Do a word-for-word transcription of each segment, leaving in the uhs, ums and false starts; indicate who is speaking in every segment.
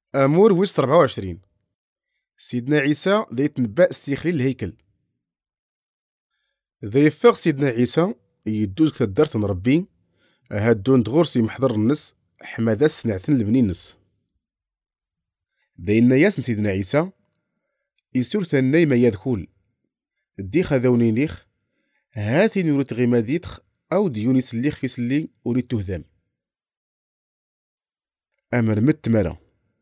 Speaker 1: أمور ويس أربعة وعشرين. سيدنا عيسى ذا يتنبأ استيخليل الهيكل. ذا يفاغ سيدنا عيسى يدوز كتا دارت ربي هاد دون دغورسي محضر النس حمادا سنعتن لبني النس. ذا يناياس سيدنا عيسى يسور ثاني ما يدخل ديخ ذوني ليخ هاثي نورت غيما ديتخ أو ديوني سليخ في سلي وريد تهدام أمر مت مرا.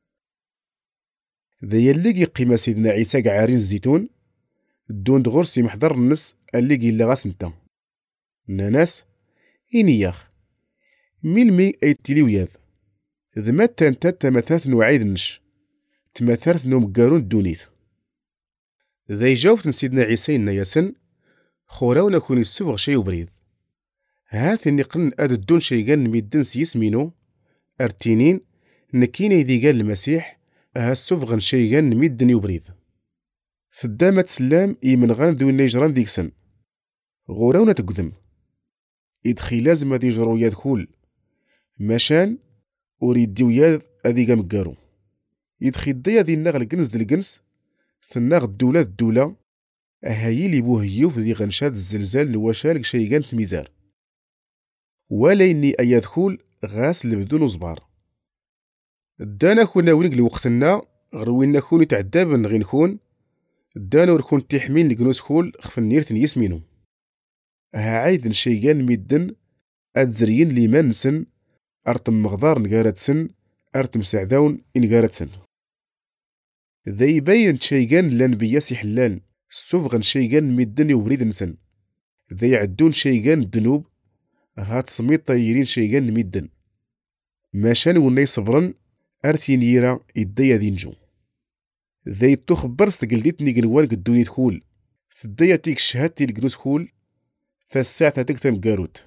Speaker 1: ذا يلقي قيمة سيدنا عيسى قعارين الزيتون دون دغورسي محضر النس اللي اللي غاس نتا ناناس إني ياخ ميل مي أي تيليوياذ ذما تانتا تمثات نوعيد النش تمثرت نو مقارون الدونيث. ذا يجاوبت سيدنا عيسى إنا ياسن خوراو نكون السوغ شي وبريد هاث إني قلن أد الدون شيغان ميدن سيسمينو أرتينين نكين يدي قال المسيح ها السوغن شيغان ميدن يوبريد ثدامة سلام إيمن غان دوين نيجران ديكسن غوراونا تقدم إدخي لازم هذي جرو يدخل ماشان أريد ديوياذ أذي قامقارو يدخي الضيا ذي النغل قنز دي القنس ثناغ الدولة الدولة أهايي لي بوهيوف ذي غنشاد الزلزال نواشالك شيغان تميزار ولا إني أيادخول غاس لبدون وزبار دانا كنا ونق لوقتنا غروينا كون يتعدابن غي نكون دانا وركون تحمين لقنوس خول خفنيرتن يسمينو ها عايدن شيغان ميدن أدزريين لي منسن أرتم مغضار نقارت سن أرتم سعداون إنقارت سن ذا يبين شيغان لان بياسي حلال سوفغن شيغان ميدن يوريد نسن ذا يعدون شيغان الذنوب هات سميط طيرين شيغان ميدن ماشان وني صبرن أرثين يرا يديا ذي نجو ذا يتخبر استقلدتني قنوان قدوني دخول ثديا تيك شهادتي لقنوس خول فالساعة تكتم قاروت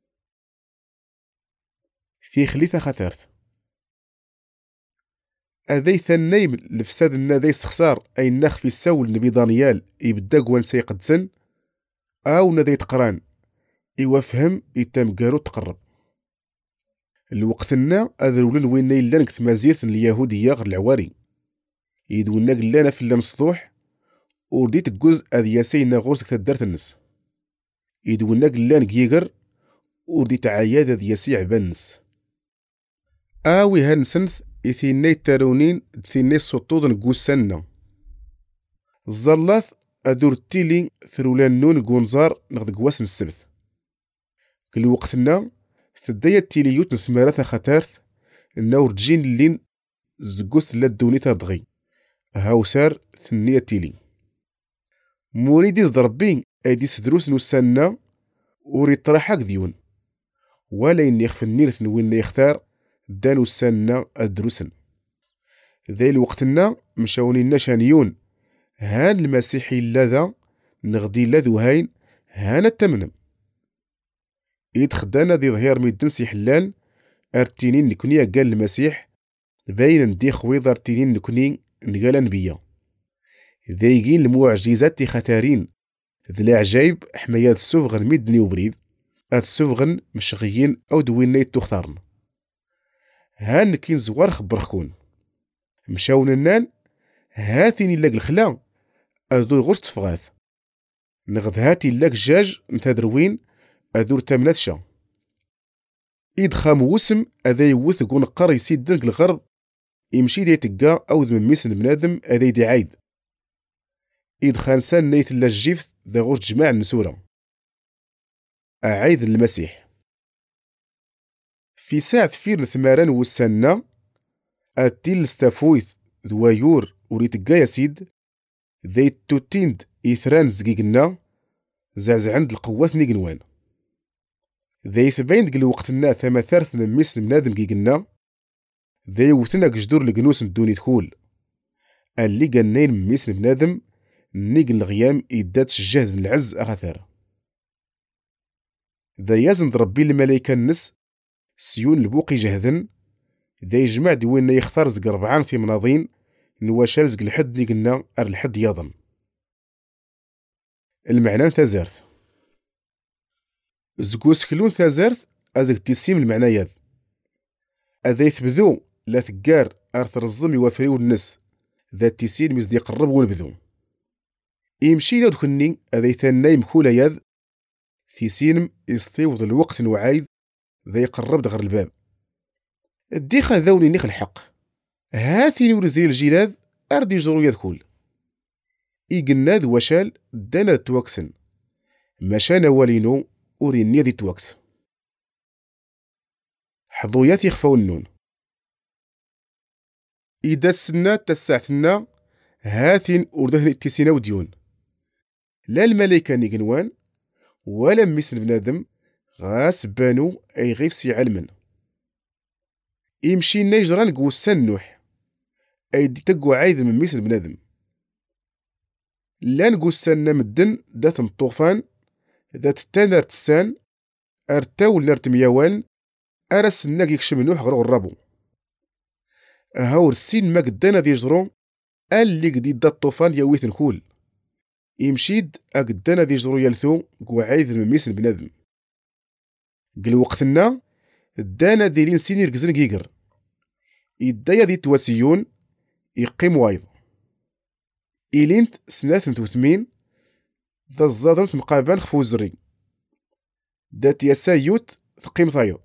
Speaker 1: في خليثة خطرت أذي ثنيم لفساد النا ذي سخسار أي نخ في السول نبي دانيال يبدا قوان سيقد سن أو نذي تقران يوفهم يتم قاروت تقرب الوقتنا أذرولن وين نيلانك تمازيرت اليهودية غير العواري يدونا قلانا في اللان سطوح ورديت الجزء أذي ياسينا غورسك تدارت النس يدونا قلان قيقر ورديت عيادة ذي ياسي عبانس آوي هانسنث إثيني تارونين ثيني سطود نقوس سنة الزلاث أدور تيلي ثرولان نون قونزار نغد قواس السبث كل وقتنا تدايا التيليوت نثمارات خطارث النور تجين اللين زقوس لدوني تردغي هاوسار ثنية تيلي موريدي زدربين ايدي سدروس نوسانا وري طرحاك ديون ولا إني يخفني وين يختار دانو السنة الدروسن ذي الوقتنا مشاوني نشانيون هان المسيحي اللذا نغدي لذو هاين هان التمنم يدخدانا ذي ظهير ميدن سي حلال ارتينين نكوني قال المسيح باين ندي خويض ارتينين نكوني نقال نبيا ذيقين المعجزات خطارين ذي العجايب حمايات السوفغن ميدني وبريد هاد السوفغن مشغيين او دوين نيت تختارن هان كين زوار خبرخكون مشاون النان هاثيني لاق الخلا أذور غرست فغاث نغذ هاتي لاق جاج نتادروين أذور تامنات شا إدخام وسم أذا يوث قون قار يسيد دنك الغرب يمشي دي تقا أو ذم ميسن بنادم أذا يدي عايد إدخان سان نيت اللاجيف ذا غرس جماع النسورة أعايد المسيح في ساعة فير ثماران والسنة أتيل ستافويث ذوايور وريتقا يسيد ذي توتيند إثران زقيقنا زعز عند القوات نيقنوان ذي ثبين دقل وقتنا ثما ثارث نميس منادم قيقنا ذي وتنا قجدور لقنوس ندوني دخول اللي قنين مميس منادم نيقن الغيام إدات الجهد العز أخثار ذي يزن ربي الملايكة النس سيون البوقي جهدن ذا يجمع دوين يختار زق ربعان في مناضين نواشال زق الحد اللي قلنا ار الحد يظن المعنى ثازرت زقوس كلون ثازرت ازك تيسيم المعنى ياذ اذا يثبذو لا ثقار ارث الرزم يوافريو النس ذات تيسين مزدي قرب ونبذو يمشي لاد كني اذي ثنايم كولا ياذ تيسينم يستيوض الوقت وعايد ذا يقرب دغر الباب الديخة ذوني نيخ الحق هاثي نورزري الجيلاد اردي جرو يذكول إيقناد وشال دانا توكسن مشانا والينو أوريني ذي توكس حضويات يخفو النون إذا السنة تسعتنا هاثين أردهن اتسينا وديون لا الملايكة نيقنوان ولا مثل بنادم غاس بانو أي غيف سي علمن يمشي نيجران قوسان نوح أي دي تقوى عايد من مثل بنادم لا نقوسان مدن ذات الطوفان ذات التانر تسان أرتاول نار تمياوان أرس الناق يكشم نوح غرو الرابو هاور السين ما قدانا دي جرو اللي قدي دا الطوفان يويت الكول يمشيد أقدانا دي جرو يلثو قوعايد من ميسن بنادم قل وقتنا دانا ديرين سيني رقزن قيقر إدايا دي تواسيون يقيم وايض إلينت سنة وثمين ذا الزادرت مقابل خفو الزري دات يسايوت تقيم ثايض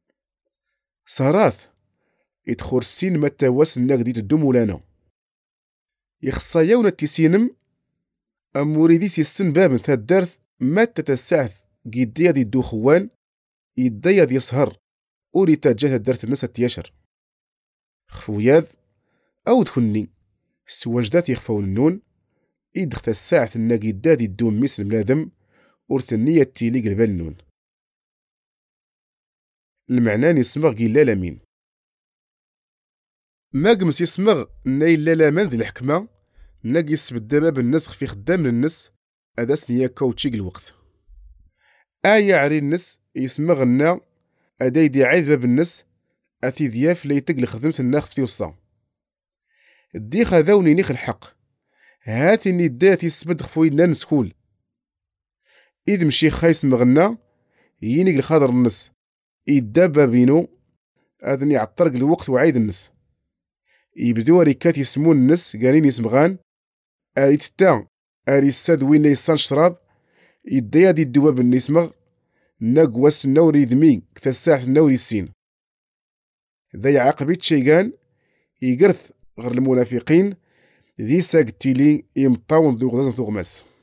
Speaker 1: صراث يدخل السين ما تاواس الناق دي تدوم ولانا يخصايون التسينم أموريديس يسن بابن ثا الدارث ما تتساعث قيديا دي دو خوان يدايا دي يسهر أوريتا جاتا دارث الناس التياشر خفوياذ أو دخلني السواجدات يخفون النون إدخت الساعة الناقي دادي الدوم مثل بنادم أورتنية تيلي قلبال النون المعنان يسمغ قيلا لامين ما قمس يسمغ نايل لالامان ذي الحكمة ناقيس بالدباب النسخ في خدام للنس أداس نيا كوتشيق الوقت آية عري النس يسمغ النا أداي دي عايد باب النس أثي ذياف ليتق لخدمة الناخ في وصا الديخة ذوني نيخ الحق هاتي ني داتي السبد خفوي نانس كول إذ مشي خايس مغنا يينيق الخاضر النس يدابا بينو أذني عالطرق الوقت وعايد النس يبدو ريكات يسمون النس قالين يسمغان أريد التا أريد الساد وين يسان شراب يديا دي الدواب النسمغ ناقواس النوري ذمي كتا الساعة النوري السين ذا يعاقبيت شيقان يقرث غير المنافقين ذي ساق تيلي يمطاون ذو غزازم ثغماس